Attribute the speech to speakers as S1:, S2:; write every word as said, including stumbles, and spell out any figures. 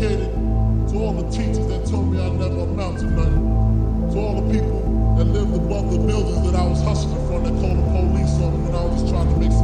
S1: dedicated to all the teachers that told me I never amount to nothing. To all the people that lived above the buildings that I was hustling from, that called the police on me when I was just trying to make some